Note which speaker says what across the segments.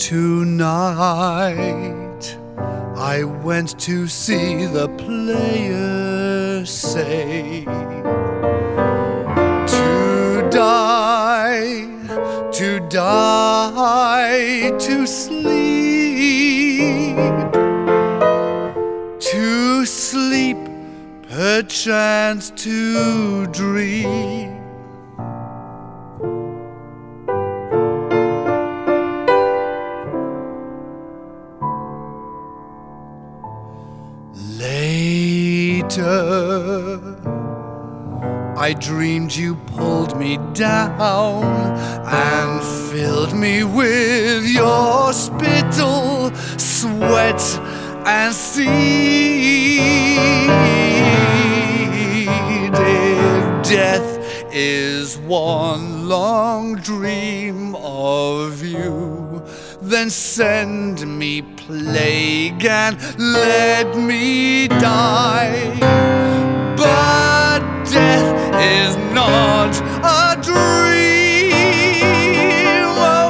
Speaker 1: Tonight I went to see the players say, to die, to sleep, perchance to dream. Later, I dreamed you pulled me down and filled me with your spittle, sweat, and seed. If death is one long dream of you, then send me plague and let me die. But death is not a dream. Oh,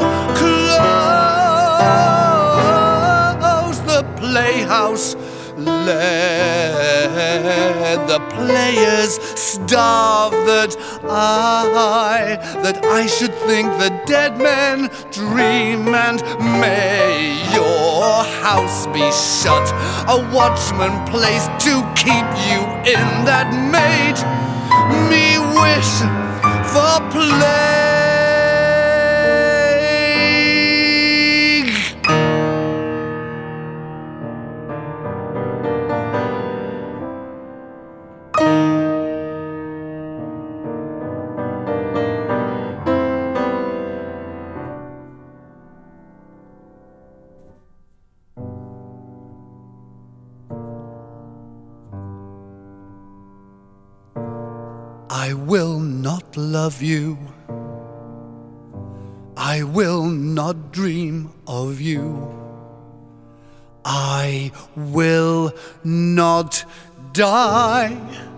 Speaker 1: close the playhouse, let the players starve, that I should think the dead men dream. And may your house be shut, a watchman placed to keep you in, that made me wish for plague. I will not love you, I will not dream of you, I will not die.